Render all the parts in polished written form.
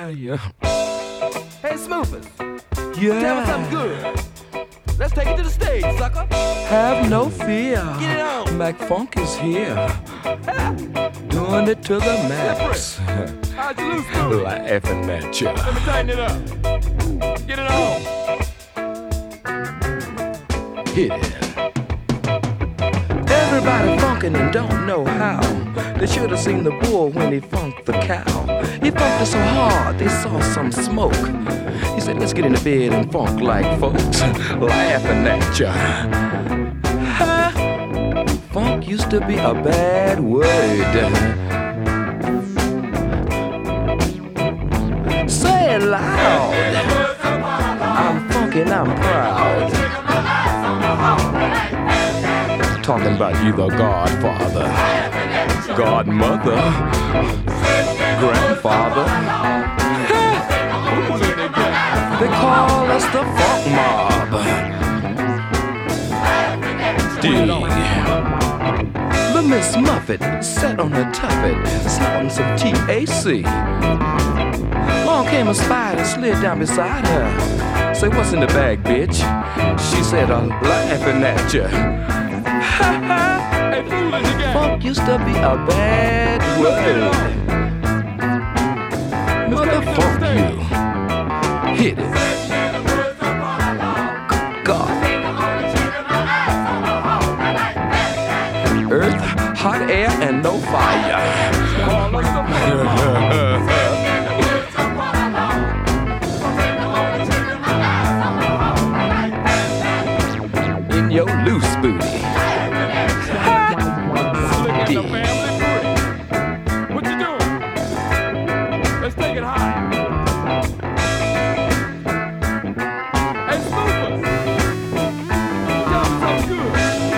fire. Hey, Smoofers, Yeah. tell me something good. Let's take it to the stage, sucker. Have no fear. Get it on. Mac Funk is here. Doing it to the max. How'd you lose, Smoothie? Laughing at ya. Let me tighten it up. Get it on. Hit it. Everybody funkin' and don't know how. They should have seen the bull when he funked the cow. He funked it so hard they saw some smoke. He said, let's get in the bed and funk like folks. Laughing at ya. Ha! Funk used to be a bad word. Say it loud. I'm funkin', I'm proud. Talking about you, the godfather, godmother, grandfather. They call us the funk mob. Dig. The Miss Muffet sat on her tuffet, snorting some TAC. Along came a spider, slid down beside her. Say, what's in the bag, bitch? She said, I'm laughing at ya. Hey, fool in the game. Funk used to be a bad word. Motherfuck you. Hit it. God. Earth, hot air, and no fire. In your loose booty. Look at the family free. What you doing? Let's take it higher. Hey, Smoofers, tell me something good.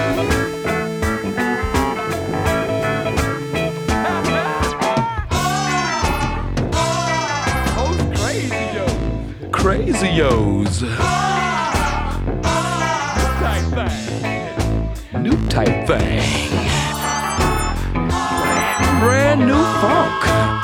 Oh, crazy, yo. Crazy-O's. Type thing. New type thing. Brand new funk.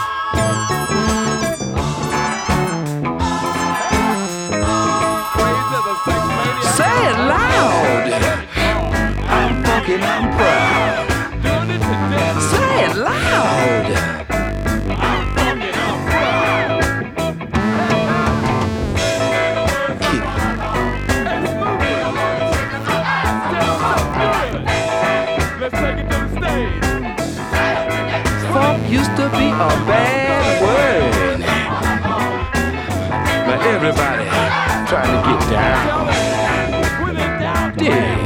Crazy as a sex maniac. Say it loud. I'm funkin', I'm proud. Doing it today. Say it loud. I'm funkin', I'm proud. Keep Hey, Smoofers, tell me something good. Let's take it to the stage. Funk used to be a bad word. Now everybody trying to get down. Put it down. Yeah.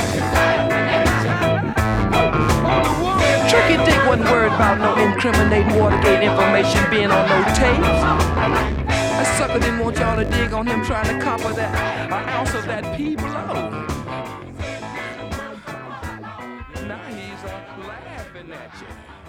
Tricky Dick wasn't worried about no incriminating Watergate information being on no tapes. That sucker didn't want y'all to dig on him trying to copper that an ounce of that pea below. Now he's laughing at you.